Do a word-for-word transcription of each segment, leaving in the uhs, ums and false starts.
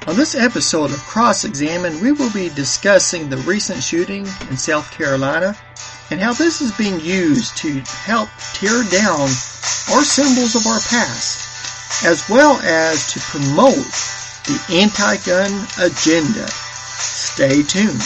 On this episode of Cross-Examine, we will be discussing the recent shooting in South Carolina and how this is being used to help tear down our symbols of our past, as well as to promote the anti-gun agenda. Stay tuned.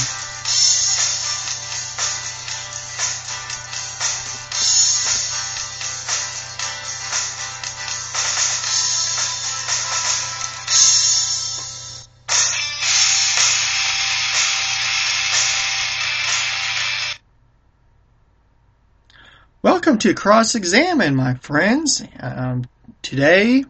Welcome to Cross-Examine, my friends. Um, today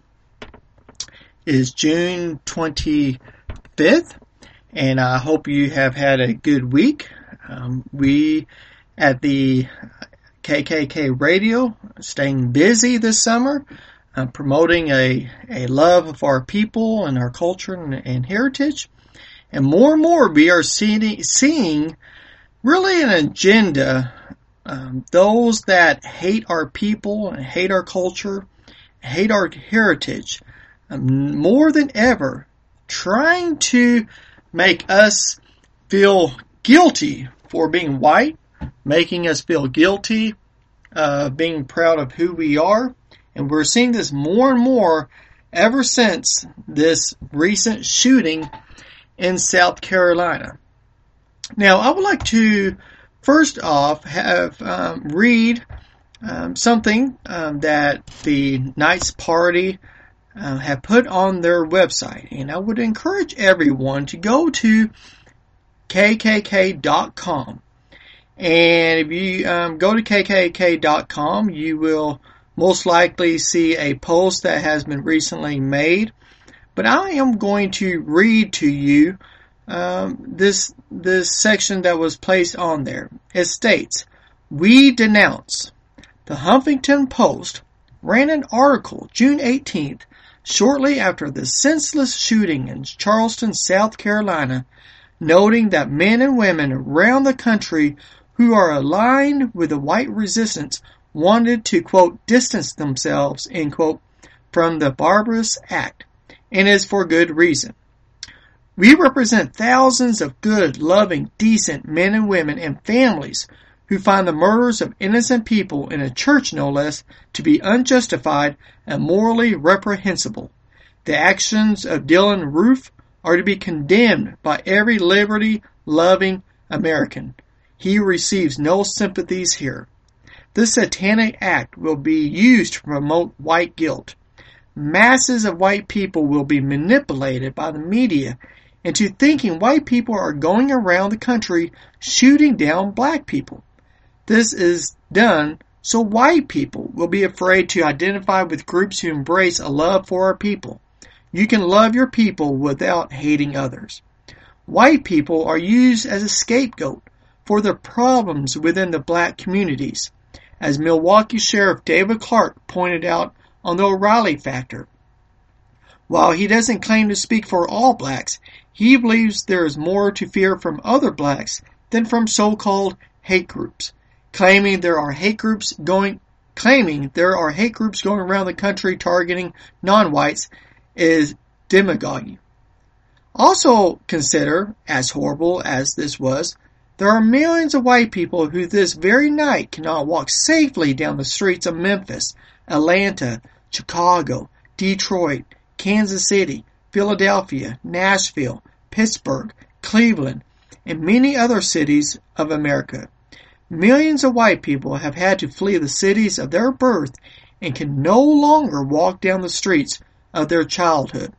is June twenty-fifth, and I hope you have had a good week. Um, we at the K K K Radio are staying busy this summer, uh, promoting a, a love of our people and our culture and, and heritage. And more and more we are seeing, seeing really an agenda. Um, those that hate our people and hate our culture, hate our heritage, um, more than ever, trying to make us feel guilty for being white, making us feel guilty of uh, being proud of who we are. And we're seeing this more and more ever since this recent shooting in South Carolina. Now, I would like to First off, have um, read um, something um, that the Knights Party uh, have put on their website, and I would encourage everyone to go to K K K dot com. And if you um, go to K K K dot com, you will most likely see a post that has been recently made. But I am going to read to you Um, this this section that was placed on there. It states, "We denounce." The Huffington Post ran an article June eighteenth, shortly after the senseless shooting in Charleston, South Carolina, noting that men and women around the country who are aligned with the white resistance wanted to, quote, distance themselves, end quote, from the barbarous act, and is for good reason. We represent thousands of good, loving, decent men and women and families who find the murders of innocent people in a church, no less, to be unjustified and morally reprehensible. The actions of Dylann Roof are to be condemned by every liberty-loving American. He receives no sympathies here. This satanic act will be used to promote white guilt. Masses of white people will be manipulated by the media into thinking white people are going around the country shooting down black people. This is done so white people will be afraid to identify with groups who embrace a love for our people. You can love your people without hating others. White people are used as a scapegoat for the problems within the black communities, as Milwaukee Sheriff David Clarke pointed out on the O'Reilly Factor. While he doesn't claim to speak for all blacks, he believes there is more to fear from other blacks than from so-called hate groups. Claiming there are hate groups going, claiming there are hate groups going around the country targeting non-whites is demagoguery. Also consider, as horrible as this was, there are millions of white people who this very night cannot walk safely down the streets of Memphis, Atlanta, Chicago, Detroit, Kansas City, Philadelphia, Nashville, Pittsburgh, Cleveland, and many other cities of America. Millions of white people have had to flee the cities of their birth and can no longer walk down the streets of their childhood.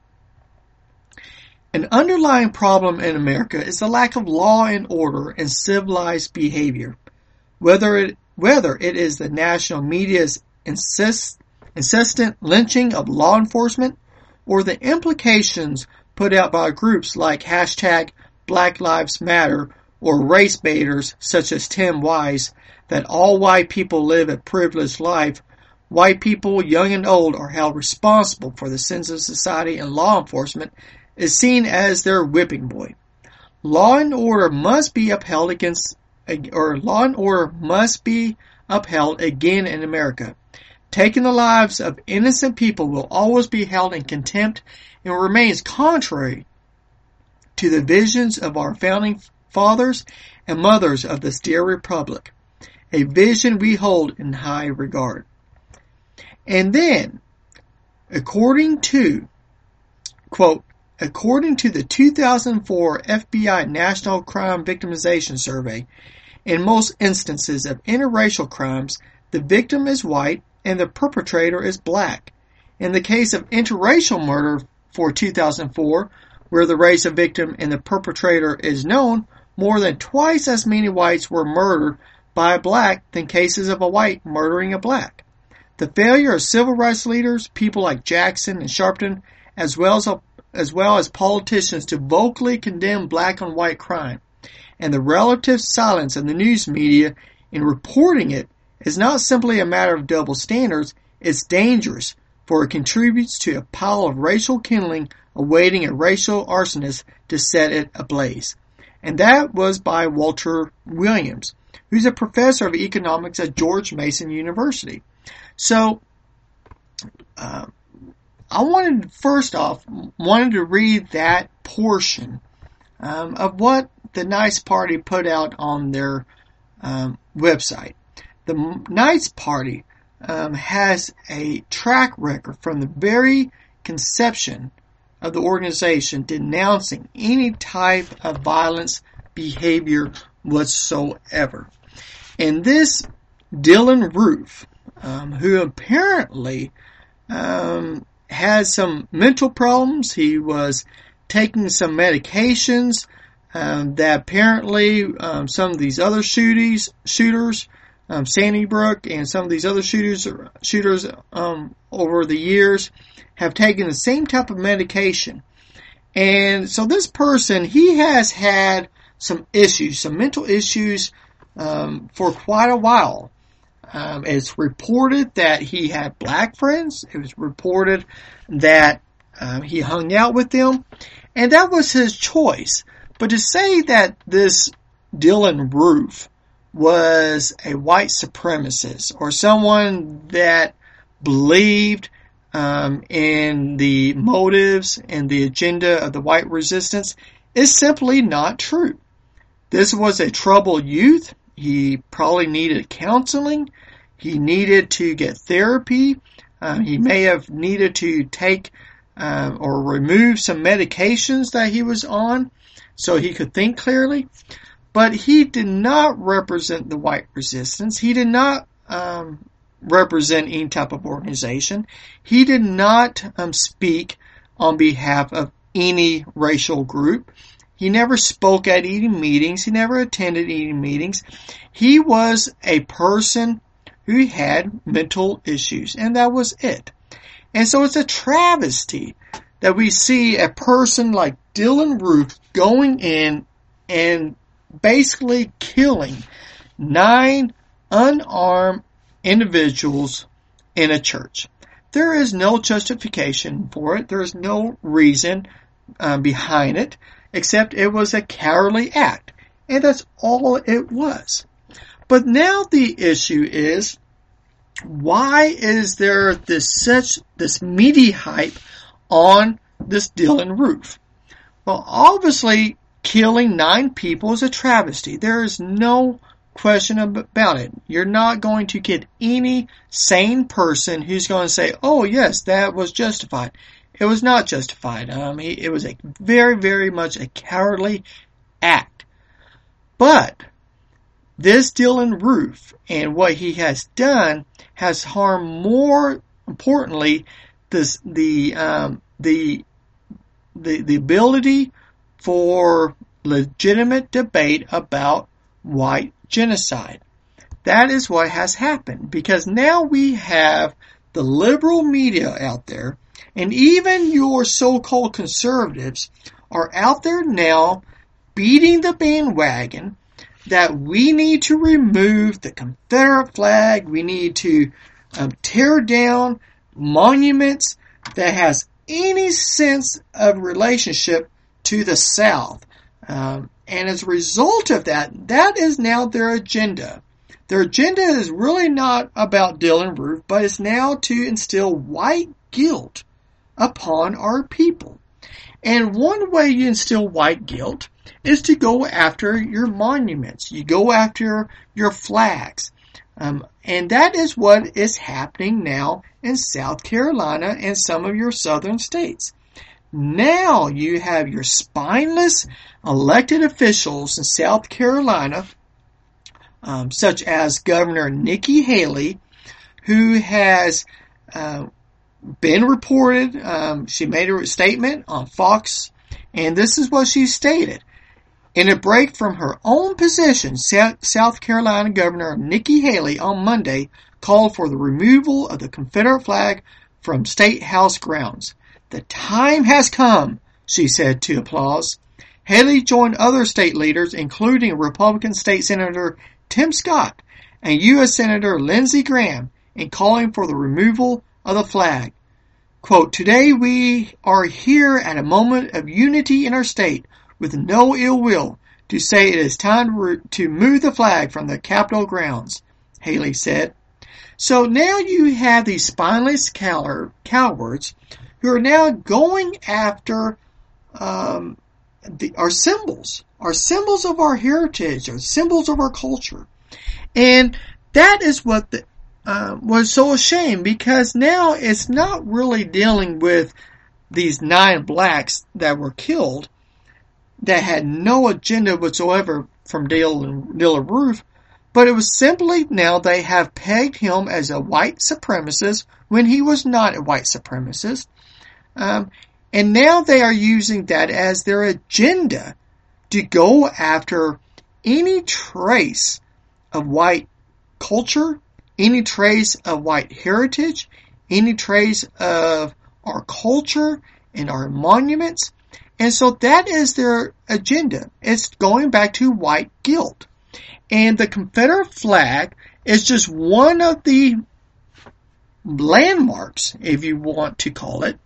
An underlying problem in America is the lack of law and order and civilized behavior. Whether it, whether it is the national media's insist, insistent lynching of law enforcement, or the implications put out by groups like hashtag Black Lives Matter or race baiters such as Tim Wise that all white people live a privileged life, white people, young and old, are held responsible for the sins of society, and law enforcement is seen as their whipping boy. Law and order must be upheld against, or law and order must be upheld again in America. Taking the lives of innocent people will always be held in contempt and remains contrary to the visions of our founding fathers and mothers of this dear republic, a vision we hold in high regard. And then, according to, quote, according to the two thousand four F B I National Crime Victimization Survey, in most instances of interracial crimes, the victim is white and the perpetrator is black. In the case of interracial murder for two thousand four, where the race of victim and the perpetrator is known, more than twice as many whites were murdered by a black than cases of a white murdering a black. The failure of civil rights leaders, people like Jackson and Sharpton, as well as, as well as politicians to vocally condemn black on white crime, and the relative silence of the news media in reporting it is not simply a matter of double standards, it's dangerous, for it contributes to a pile of racial kindling awaiting a racial arsonist to set it ablaze. And that was by Walter Williams, who's a professor of economics at George Mason University. So, uh, I wanted, first off, wanted to read that portion um, of what the Nice Party put out on their um, website. The Nice Party um, has a track record from the very conception of the organization denouncing any type of violence behavior whatsoever. And this Dylann Roof, um, who apparently um, has some mental problems, he was taking some medications um, that apparently um, some of these other shooters, shooters, um, Sandy Brook and some of these other shooters, shooters um, over the years have taken the same type of medication. And so this person, he has had some issues, some mental issues um, for quite a while. Um, it's reported that he had black friends. It was reported that um, he hung out with them. And that was his choice. But to say that this Dylann Roof was a white supremacist or someone that believed um, in the motives and the agenda of the white resistance is simply not true. This was a troubled youth. He probably needed counseling. He needed to get therapy. Um, he may have needed to take um, or remove some medications that he was on so he could think clearly. But he did not represent the white resistance. He did not um, represent any type of organization. He did not um, speak on behalf of any racial group. He never spoke at any meetings. He never attended any meetings. He was a person who had mental issues, and that was it. And so it's a travesty that we see a person like Dylann Roof going in and basically killing nine unarmed individuals in a church. There is no justification for it. There is no reason um, behind it, except it was a cowardly act. And that's all it was. But now the issue is, why is there this such this media hype on this Dylann Roof? Well, obviously, killing nine people is a travesty. There is no question about it. You're not going to get any sane person who's going to say, oh, yes, that was justified. It was not justified. Um, it was a very, very much a cowardly act. But this Dylann Roof and what he has done has harmed, more importantly, this, the, um, the, the, the ability for legitimate debate about white genocide. That is what has happened, because now we have the liberal media out there, and even your so-called conservatives are out there now beating the bandwagon that we need to remove the Confederate flag, we need to um, tear down monuments that has any sense of relationship to the South. Um, and as a result of that, that is now their agenda. Their agenda is really not about Dylann Roof, but it's now to instill white guilt upon our people. And one way you instill white guilt is to go after your monuments. You go after your flags. Um, and that is what is happening now in South Carolina and some of your southern states. Now you have your spineless elected officials in South Carolina, um, such as Governor Nikki Haley, who has uh, been reported. Um, she made a statement on Fox, and this is what she stated. In a break from her own position, South Carolina Governor Nikki Haley on Monday called for the removal of the Confederate flag from State House grounds. The time has come, she said to applause. Haley joined other state leaders, including Republican State Senator Tim Scott and U S Senator Lindsey Graham, in calling for the removal of the flag. Quote, "Today we are here at a moment of unity in our state, with no ill will, to say it is time to, re- to move the flag from the Capitol grounds," Haley said. So now you have these spineless cow- cowards who are now going after um, the, our symbols, our symbols of our heritage, our symbols of our culture. And that is what the, uh, was so ashamed, because now it's not really dealing with these nine blacks that were killed that had no agenda whatsoever from Dylann, Dylann Roof, but it was simply now they have pegged him as a white supremacist when he was not a white supremacist. Um, and now they are using that as their agenda to go after any trace of white culture, any trace of white heritage, any trace of our culture and our monuments. And so that is their agenda. It's going back to white guilt. And the Confederate flag is just one of the landmarks, if you want to call it,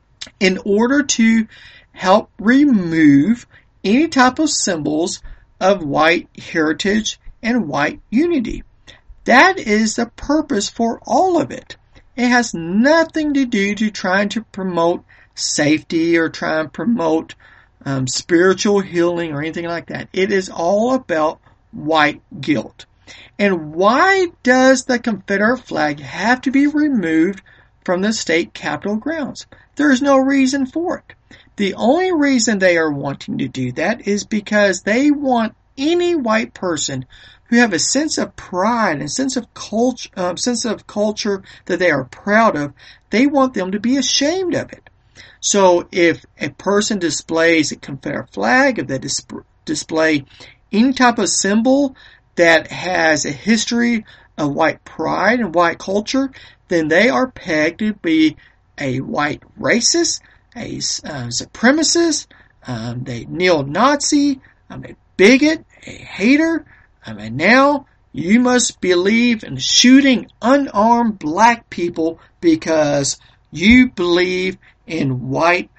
in order to help remove any type of symbols of white heritage and white unity. That is the purpose for all of it. It has nothing to do to trying to promote safety or try and promote um, spiritual healing or anything like that. It is all about white guilt. And why does the Confederate flag have to be removed from the state capitol grounds? There is no reason for it. The only reason they are wanting to do that is because they want any white person who have a sense of pride and sense of culture, um, sense of culture that they are proud of. They want them to be ashamed of it. So if a person displays a Confederate flag, if they dis- display any type of symbol that has a history of white pride and white culture, then they are pegged to be a white racist, a uh, supremacist, um, a neo-Nazi, um, a bigot, a hater, um, and now you must believe in shooting unarmed black people because you believe in white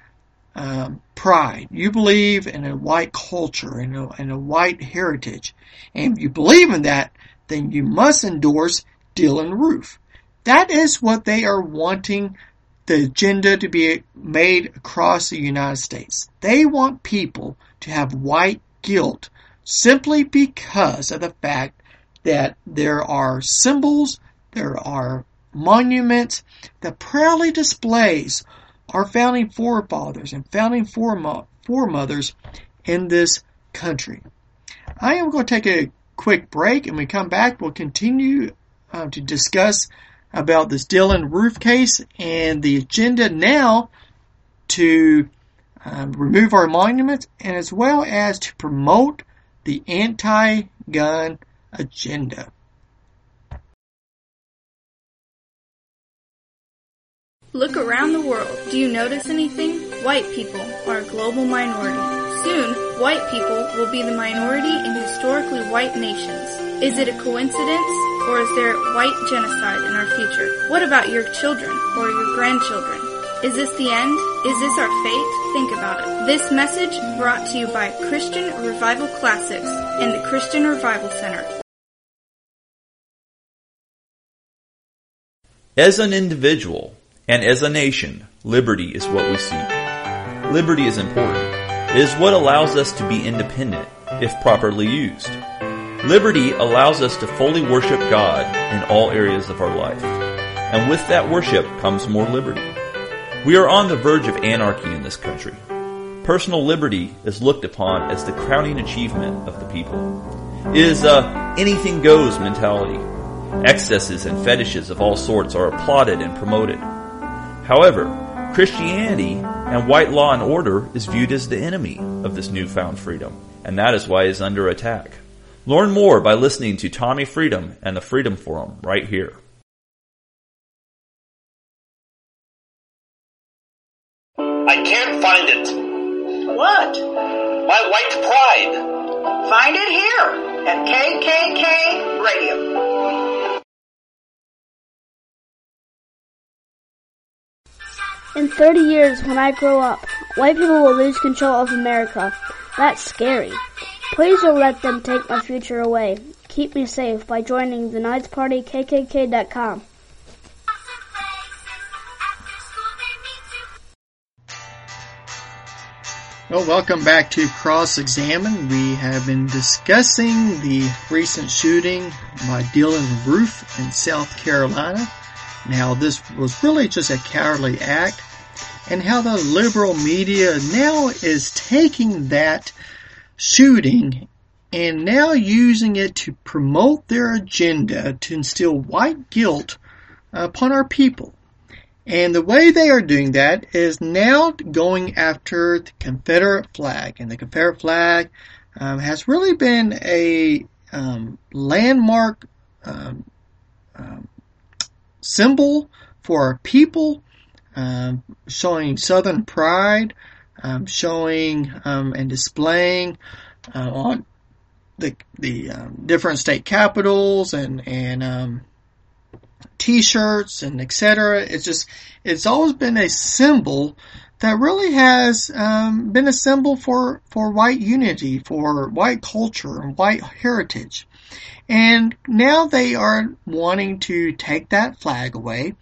um, pride. You believe in a white culture and a, and a white heritage. And if you believe in that, then you must endorse Dylann Roof. That is what they are wanting the agenda to be made across the United States. They want people to have white guilt simply because of the fact that there are symbols, there are monuments that proudly displays our founding forefathers and founding foremothers in this country. I am going to take a quick break, and when we come back, we'll continue uh, to discuss about this Dylann Roof case and the agenda now to um, remove our monuments, and as well as to promote the anti-gun agenda. Look around the world. Do you notice anything? White people are a global minority. Soon, white people will be the minority in historically white nations. Is it a coincidence, or is there white genocide in our future? What about your children or your grandchildren? Is this the end? Is this our fate? Think about it. This message brought to you by Christian Revival Classics and the Christian Revival Center. As an individual and as a nation, liberty is what we seek. liberty is important. It is what allows us to be independent, if properly used. Liberty allows us to fully worship God in all areas of our life. And with that worship comes more liberty. We are on the verge of anarchy in this country. Personal liberty is looked upon as the crowning achievement of the people. It is a anything goes mentality. Excesses and fetishes of all sorts are applauded and promoted. However, Christianity and white law and order is viewed as the enemy of this newfound freedom, and that is why it is under attack. Learn more by listening to Tommy Freedom and the Freedom Forum right here. I can't find it. What? My white pride. Find it here at K K K Radio. In thirty years, when I grow up, white people will lose control of America. That's scary. Please don't let them take my future away. Keep me safe by joining the Knights Party K K K dot com. Well, welcome back to Cross Examine. We have been discussing the recent shooting by Dylann Roof in South Carolina. Now, this was really just a cowardly act, and how the liberal media now is taking that shooting and now using it to promote their agenda to instill white guilt upon our people. And the way they are doing that is now going after the Confederate flag. And the Confederate flag um, has really been a um, landmark um, um, symbol for our people, um, showing Southern pride, um, showing um, and displaying uh, on the the um, different state capitals and and um, T-shirts and et cetera. It's just it's always been a symbol that really has um, been a symbol for for white unity, for white culture and white heritage. And now they are wanting to take that flag away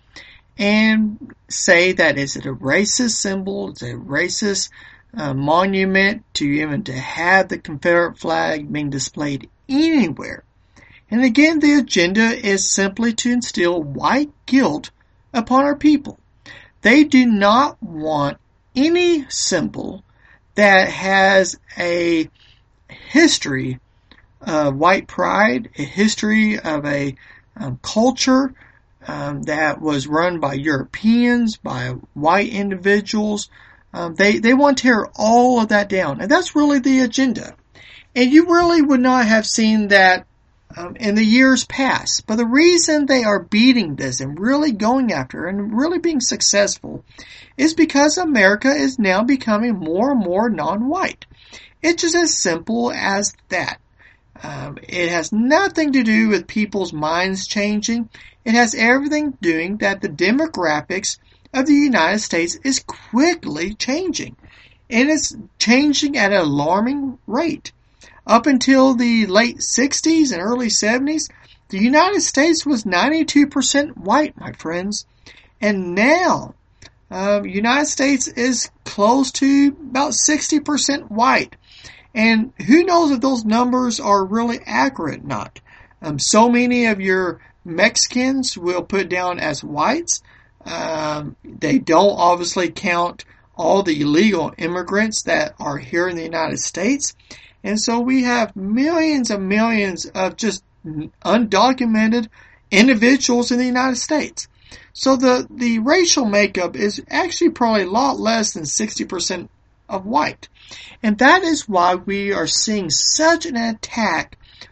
and say that is it a racist symbol, it's a racist uh, monument to even to have the Confederate flag being displayed anywhere. And again, the agenda is simply to instill white guilt upon our people. They do not want any symbol that has a history of white pride, a history of a um, culture um, that was run by Europeans, by white individuals. Um, they, they want to tear all of that down. And that's really the agenda. And you really would not have seen that um, in the years past. But the reason they are beating this and really going after it and really being successful is because America is now becoming more and more non-white. It's just as simple as that. Um, it has nothing to do with people's minds changing. It has everything doing that the demographics of the United States is quickly changing. And it's changing at an alarming rate. Up until the late sixties and early seventies, the United States was ninety-two percent white, my friends. And now, um, United States is close to about sixty percent white. And who knows if those numbers are really accurate or not. Um, so many of your Mexicans will put down as whites. Um, they don't obviously count all the illegal immigrants that are here in the United States. And so we have millions and millions of just undocumented individuals in the United States. So the, the racial makeup is actually probably a lot less than sixty percent of white. And that is why we are seeing such an attack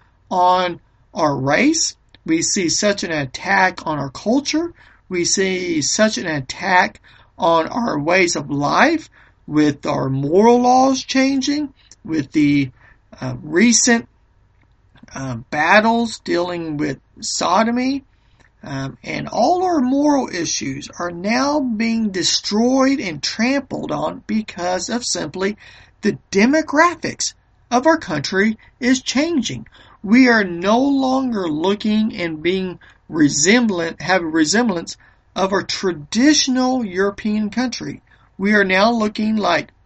on our race. We see such an attack on our culture. We see such an attack on our ways of life, with our moral laws changing, with the uh, recent uh, battles dealing with sodomy. Um, and all our moral issues are now being destroyed and trampled on because of simply the demographics of our country is changing. We are no longer looking and being resemblant, have a resemblance of our traditional European country. We are now looking like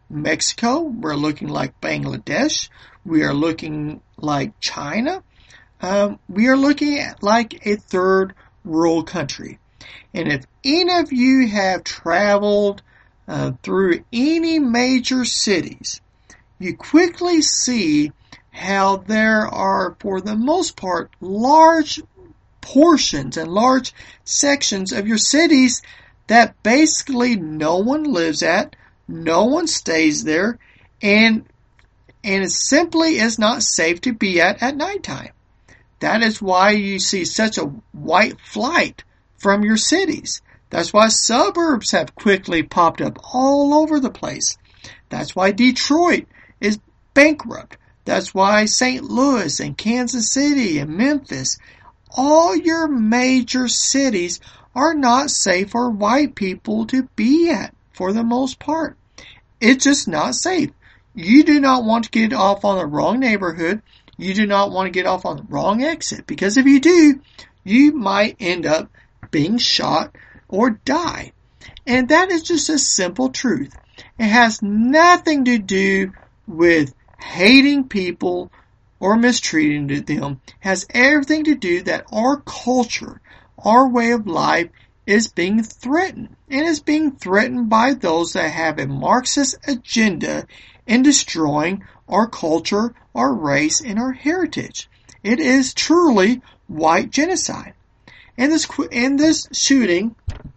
Mexico. We're looking like Bangladesh. We are looking like China. Um, we are looking at like a third world country. And if any of you have traveled uh, through any major cities, you quickly see how there are, for the most part, large portions and large sections of your cities that basically no one lives at, no one stays there, and and it simply is not safe to be at at nighttime. That is why you see such a white flight from your cities. That's why suburbs have quickly popped up all over the place. That's why Detroit is bankrupt. That's why Saint Louis and Kansas City and Memphis, all your major cities are not safe for white people to be at for the most part. It's just not safe. You do not want to get off on the wrong neighborhood. You do not want to get off on the wrong exit, because if you do, you might end up being shot or die. And that is just a simple truth. It has nothing to do with hating people or mistreating them. It has everything to do that our culture, our way of life is being threatened. And is being threatened by those that have a Marxist agenda in destroying our culture, our race, and our heritage. It is truly white genocide. And this, and this shooting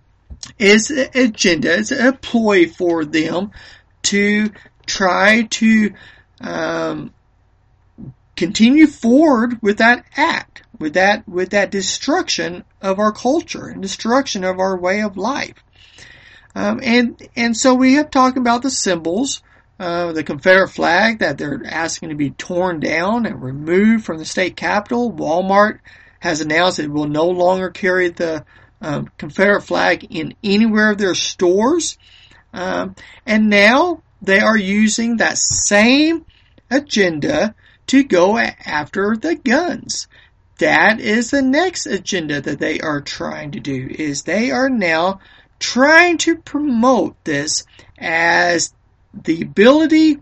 is an agenda, it's a ploy for them to try to um, continue forward with that act, with that, with that destruction of our culture and destruction of our way of life. Um, and, and so we have talked about the symbols, uh, the Confederate flag that they're asking to be torn down and removed from the state capitol. Walmart has announced it will no longer carry the um, Confederate flag in anywhere of their stores. Um, and now they are using that same agenda to go after the guns. That is the next agenda that they are trying to do, is they are now trying to promote this as the ability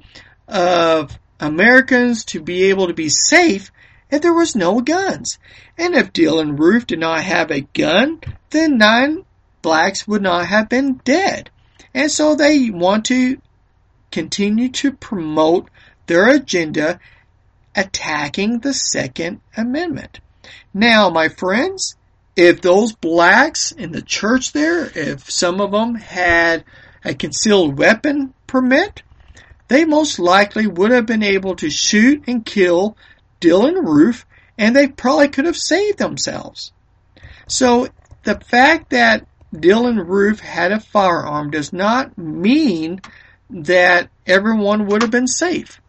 of Americans to be able to be safe if there was no guns. And if Dylann Roof did not have a gun, then nine blacks would not have been dead. And so they want to continue to promote their agenda attacking the Second Amendment. Now, my friends, if those blacks in the church there, if some of them had a concealed weapon permit, they most likely would have been able to shoot and kill Dylann Roof, and they probably could have saved themselves. So the fact that Dylann Roof had a firearm does not mean that everyone would have been safe.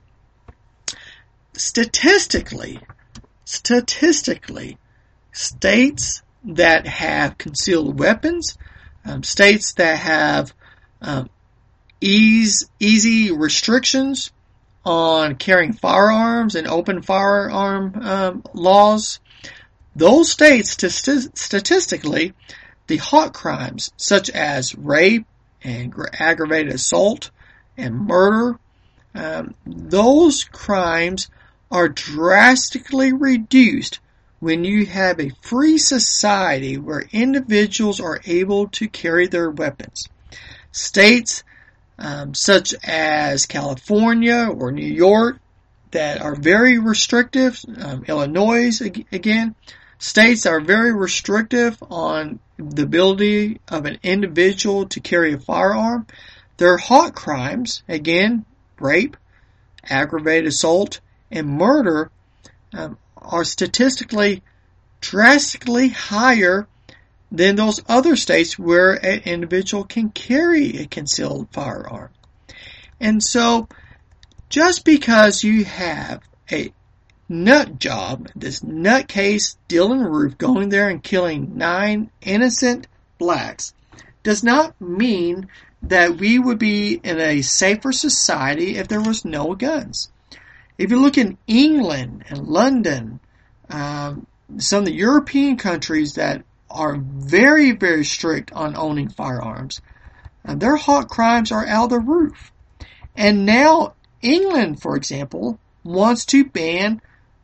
Statistically, statistically, states that have concealed weapons, um, states that have um, ease, easy restrictions on carrying firearms and open firearm um, laws, those states, st- statistically, the hot crimes such as rape and aggravated assault and murder, um, those crimes are drastically reduced when you have a free society where individuals are able to carry their weapons. States um, such as California or New York that are very restrictive, um, Illinois again, states are very restrictive on the ability of an individual to carry a firearm. Their hot crimes, again, rape, aggravated assault, and murder, um, are statistically drastically higher than those other states where an individual can carry a concealed firearm. And so, just because you have a nut job, this nutcase Dylann Roof going there and killing nine innocent blacks, does not mean that we would be in a safer society if there was no guns. If you look in England and London, um, some of the European countries that are very, very strict on owning firearms, uh, their hot crimes are out of the roof. And now England, for example, wants to ban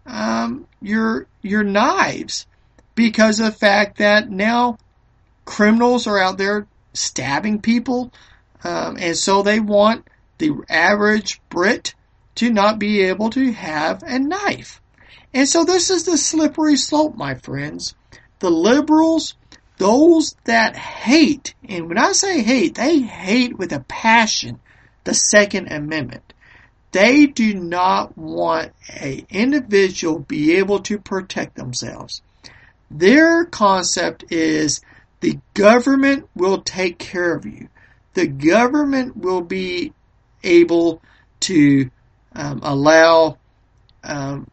um, your your knives because of the fact that now criminals are out there stabbing people, um, and so they want the average Brit to not be able to have a knife. And so this is the slippery slope, my friends. The liberals, those that hate, and when I say hate, they hate with a passion the Second Amendment. They do not want an individual be able to protect themselves. Their concept is the government will take care of you. The government will be able to um, allow um,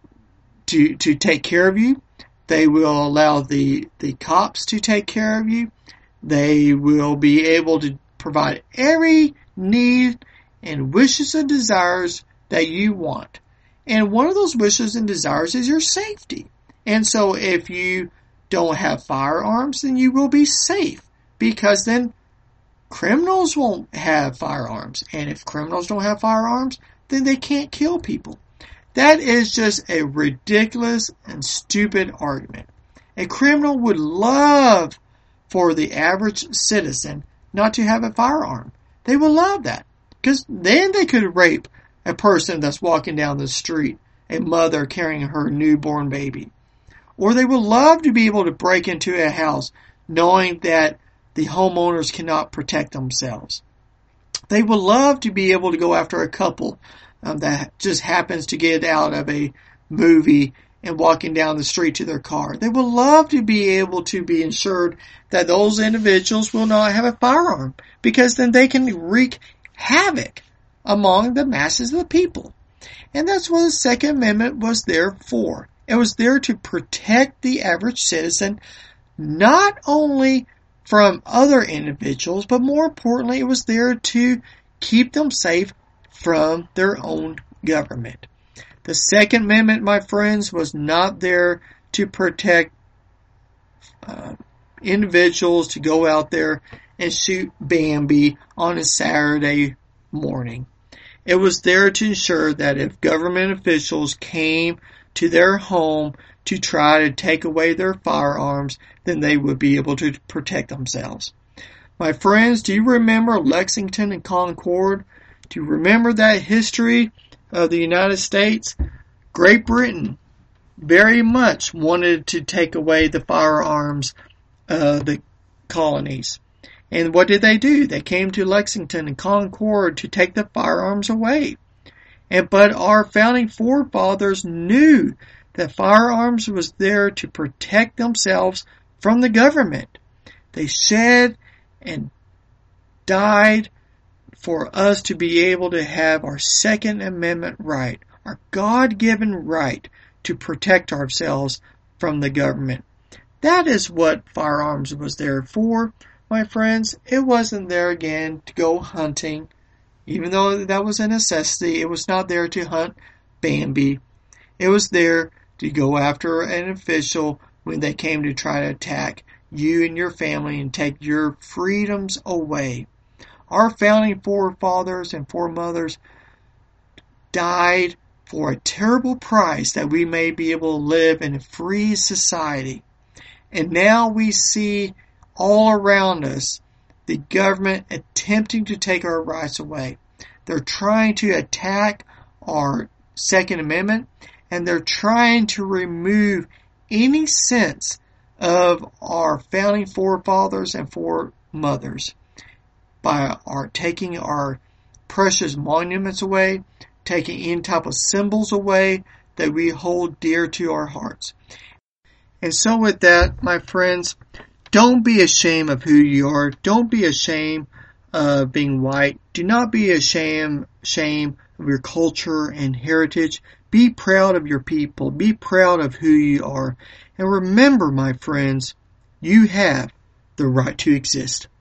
to to take care of you. They will allow the, the cops to take care of you. They will be able to provide every need and wishes and desires that you want. And one of those wishes and desires is your safety. And so if you don't have firearms, then you will be safe, because then criminals won't have firearms. And if criminals don't have firearms, then they can't kill people. That is just a ridiculous and stupid argument. A criminal would love for the average citizen not to have a firearm. They would love that, because then they could rape a person that's walking down the street, a mother carrying her newborn baby. Or they would love to be able to break into a house knowing that the homeowners cannot protect themselves. They would love to be able to go after a couple um, that just happens to get out of a movie and walking down the street to their car. They would love to be able to be ensured that those individuals will not have a firearm, because then they can wreak havoc among the masses of the people. And that's what the Second Amendment was there for. It was there to protect the average citizen, not only from other individuals, but more importantly, it was there to keep them safe from their own government. The Second Amendment, my friends, was not there to protect uh, individuals to go out there and shoot Bambi on a Saturday morning. It was there to ensure that if government officials came to their home to try to take away their firearms, then they would be able to protect themselves. My friends, do you remember Lexington and Concord? Do you remember that history of the United States? Great Britain very much wanted to take away the firearms of the colonies. And what did they do? They came to Lexington and Concord to take the firearms away. And but our founding forefathers knew that firearms was there to protect themselves from the government. They shed and died for us to be able to have our Second Amendment right, our God-given right to protect ourselves from the government. That is what firearms was there for, my friends. It wasn't there again to go hunting. Even though that was a necessity, it was not there to hunt Bambi. It was there to go after an official when they came to try to attack you and your family and take your freedoms away. Our founding forefathers and foremothers died for a terrible price that we may be able to live in a free society. And now we see all around us the government attempting to take our rights away. They're trying to attack our Second Amendment, and they're trying to remove any sense of our founding forefathers and foremothers by our taking our precious monuments away, taking any type of symbols away that we hold dear to our hearts. And so with that, my friends, don't be ashamed of who you are. Don't be ashamed of being white. Do not be ashamed, ashamed of your culture and heritage. Be proud of your people. Be proud of who you are. And remember, my friends, you have the right to exist.